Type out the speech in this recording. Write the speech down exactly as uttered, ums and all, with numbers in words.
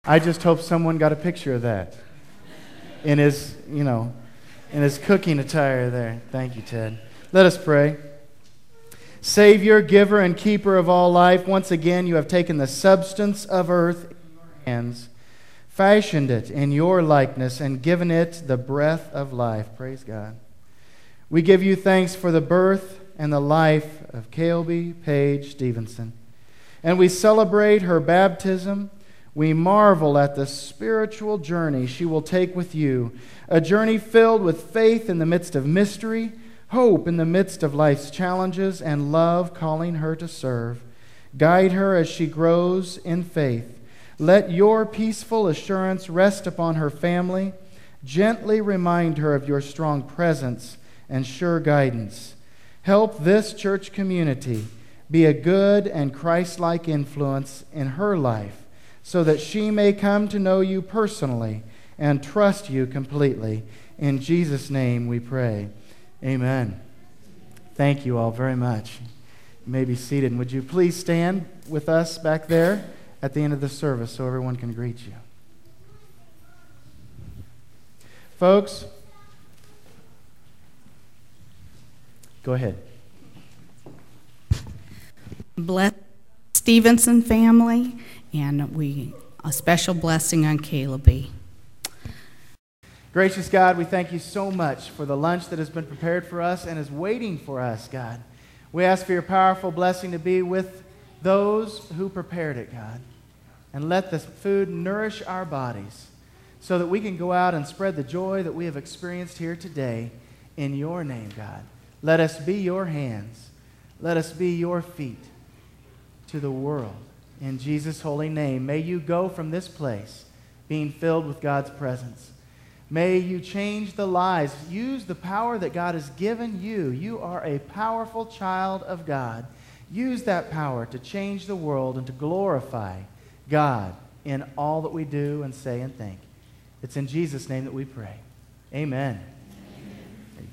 I just hope someone got a picture of that in his, you know, in his cooking attire there. Thank you, Ted. Let us pray. Savior, giver, and keeper of all life, once again you have taken the substance of earth in your hands, fashioned it in your likeness, and given it the breath of life. Praise God. We give you thanks for the birth and the life of Caleby Page Stevenson. And we celebrate her baptism. We marvel at the spiritual journey she will take with you, a journey filled with faith in the midst of mystery, hope in the midst of life's challenges, and love calling her to serve. Guide her as she grows in faith. Let your peaceful assurance rest upon her family. Gently remind her of your strong presence and sure guidance. Help this church community be a good and Christ-like influence in her life, so that she may come to know you personally and trust you completely. In Jesus' name we pray. Amen. Thank you all very much. You may be seated. And would you please stand with us back there at the end of the service so everyone can greet you. Folks, go ahead. Bless Stevenson family, and we a special blessing on Caleby. Gracious God, we thank you so much for the lunch that has been prepared for us and is waiting for us, God. We ask for your powerful blessing to be with those who prepared it, God. And let this food nourish our bodies so that we can go out and spread the joy that we have experienced here today in your name, God. Let us be your hands. Let us be your feet to the world. In Jesus' holy name, may you go from this place being filled with God's presence. May you change the lives. Use the power that God has given you. You are a powerful child of God. Use that power to change the world and to glorify God in all that we do and say and think. It's in Jesus' name that we pray. Amen.